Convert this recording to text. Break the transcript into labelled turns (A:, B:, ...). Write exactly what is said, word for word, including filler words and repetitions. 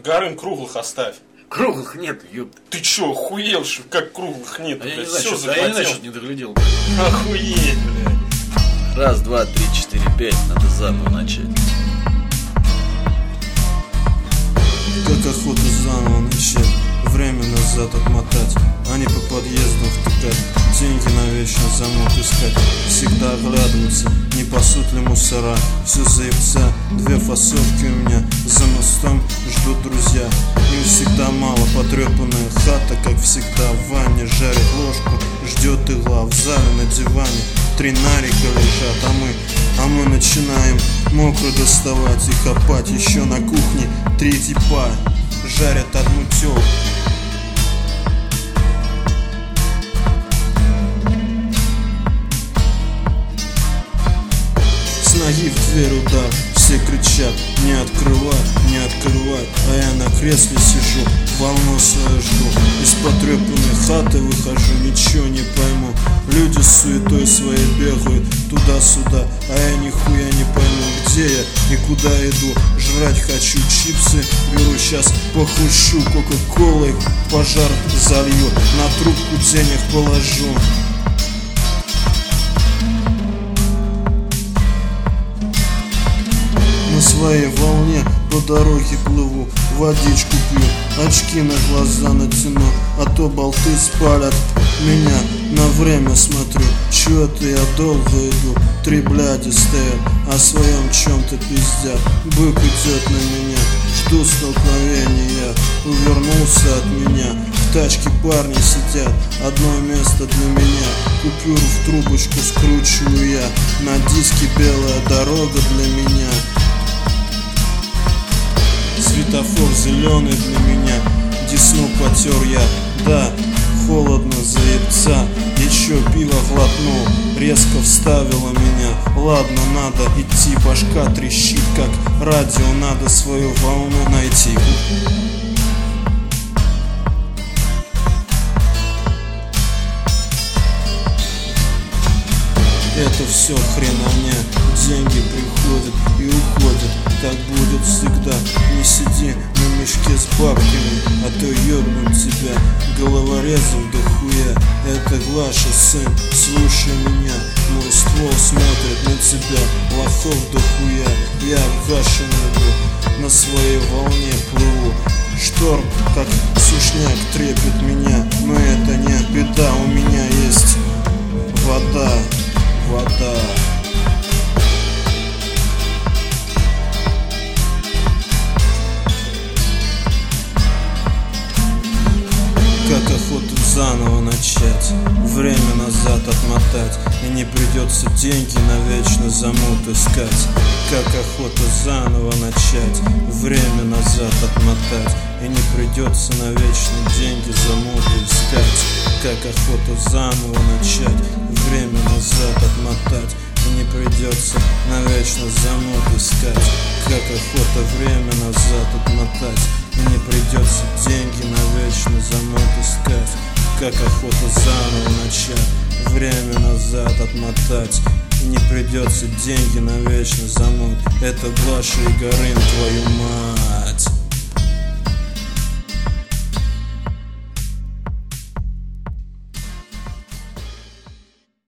A: Горын, круглых оставь.
B: Круглых нет, ёпта.
A: Ты чё, охуел, что как круглых нет?
B: А я
A: блядь,
B: не знаю,
A: всё
B: что, а я не знаю,
A: захватил.
B: что не доглядел.
A: Охуеть, блядь.
B: Раз, два, три, четыре, пять. Надо заново начать.
C: Как охота заново начать, время назад отмотать, а не по подъездам втыкать, деньги навечно замок искать, всегда оглядываться, не пасут ли мусора, все заебца, две фасовки у меня, за мостом ждут друзья, им всегда мало, потрепанная хата, как всегда в ванне, жарит ложку, ждет игла, в зале на диване, три нарика лежат, а мы, а мы начинаем мокро доставать и копать, еще на кухне три типа жарят одну тёлку. С ноги в дверь удар, все кричат: не открывай, не открывай. А я на кресле сижу, волну свою жду. Из потрепанной хаты выхожу, ничего не пойму. Люди с суетой своей бегают туда-сюда, а я нихуя не пойму, где я и куда иду. Жрать хочу чипсы, беру сейчас похущу кока-колой, пожар залью, на трубку денег положу. На своей волне по дороге плыву, водичку пью, очки на глаза натяну, а то болты спалят меня. На время смотрю, чё это я долго иду, три бляди стоят, о своем чем-то пиздят. Бык идет на меня, жду столкновения, увернулся от меня. В тачке парни сидят, одно место для меня. Купюру в трубочку скручиваю я, на диске белая дорога для меня. Светофор зеленый для меня, десну потер я, да, холодно заебца. Еще пиво глотнул, резко вставило меня. Ладно, надо идти, башка трещит, как радио, надо свою волну найти. Это все хрена мне, деньги приходят и уходят, так будет всегда. Не сиди на мешке с бабками, а то ёбнут тебя головорезом до хуя. Это Глаша, сын, слушай меня, мой ствол смотрит на тебя, лохов до хуя. Я в каше ногу, на своей волне плыву. Шторм, как сушняк, трепет меня, но это не беда, у меня есть вода. Вода. Как охоту заново начать, время назад отмотать, и не придется деньги навечно замут искать. Как охота заново начать, время назад отмотать, и не придется навечно деньги замут искать. Как охота заново начать, время назад отмотать, и не придется навечно замут искать. Как охота время назад отмотать, и не придется деньги навечно замут искать. Как охота заново начать, время назад отмотать, и не придется деньги навечно замут. Это Глаша и Горын, твою мать.